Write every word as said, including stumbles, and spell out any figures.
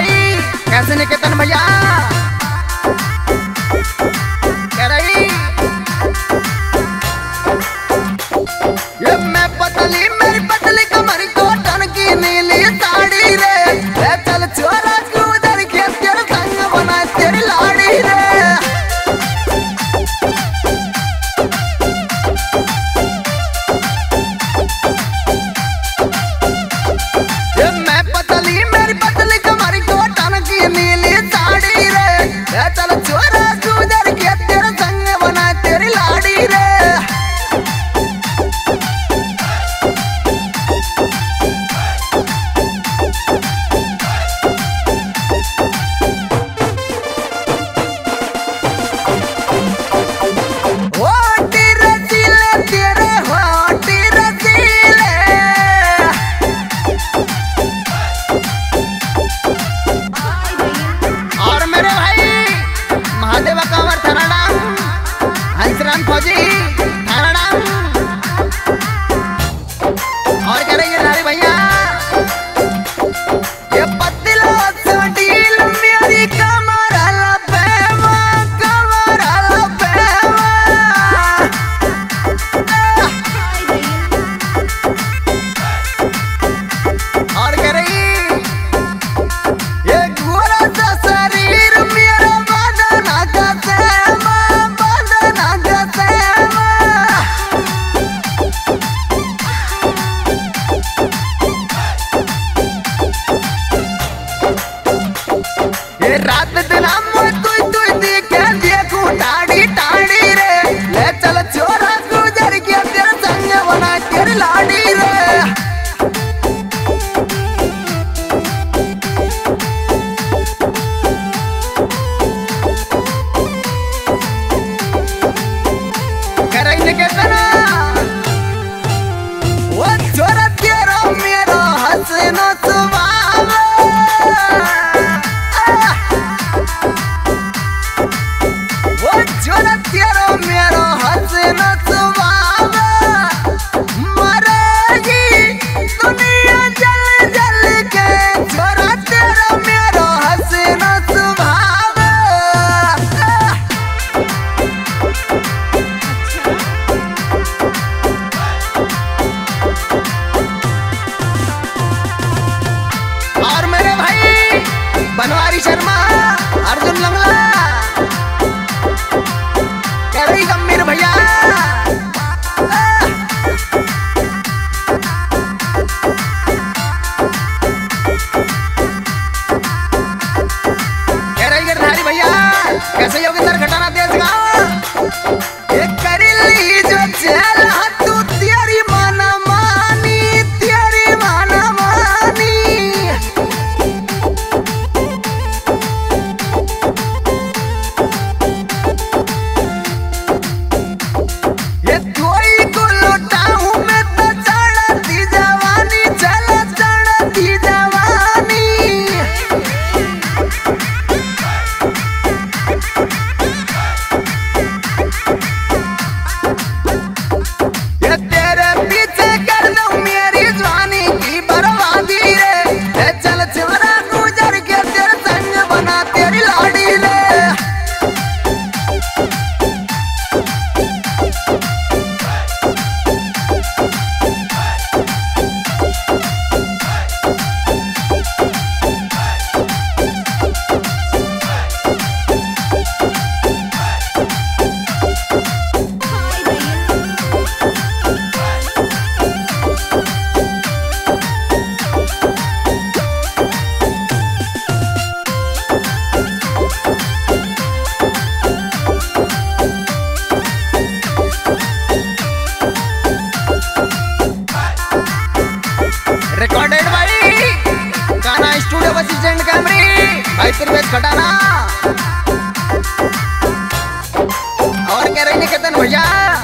भाई, कैसे निकेतन भैया कह रही ये मैं पतली मेरी पतली कमर कॉटन की नीली साड़ी रे, चल छोरा उधर के तेरे संग बना तेरी लाड़ी रे। ये मैं पतली मेरी पतली कमर कॉटन की नीली साड़ी रे, चल छोरा उधर के तेरे संग बना तेरी लाड़ी रे। फौजी और कह रही है नारी भैया ये पतला सडील मेरी कमर लपेवा कमर लपेवा और कह रही ये गोरा सा शरीर मेरा बदन का सेवा बदन का सेवा। ये रात दिन हम तुई तुई देखे देखू टाड़ी टाड़ी रे, ले चल छोरा गुजर के तेरे संग बना तेरी लाड़ी रे। करैने के तना वो छोरा तेरा मेरा हंसना सुभाव, वो छोरा तेरा मेरा हंसना सुभाव, मरेगी दुनिया जल जल के छोरा तेरा मेरा हंसना सुभाव। और मेरे भाई बनवारी शर्मा अर्जुन लंगला कह रही गंभीर भैया कह रही गिरधारी भैया कैसे योगेंद्र घटाना देश गाँव ये करी ली जो चल तू तेरी माना मानी तेरी माना मानी। ये कोई को लौटाऊं मैं तो चढ़ती जवानी चल चढ़ती जवानी। ये तेरे पीछे कर दूं मेरी जवानी की बर्बादी रे, चल छोरा गुजर के तेरे संग बना तेरी लाड़ी रे। रिकॉर्डेड भाई गाना स्टूडियो असिस्टेंट कैमरी भाई प्रवेश खटाना और कह रही निकेतन भैया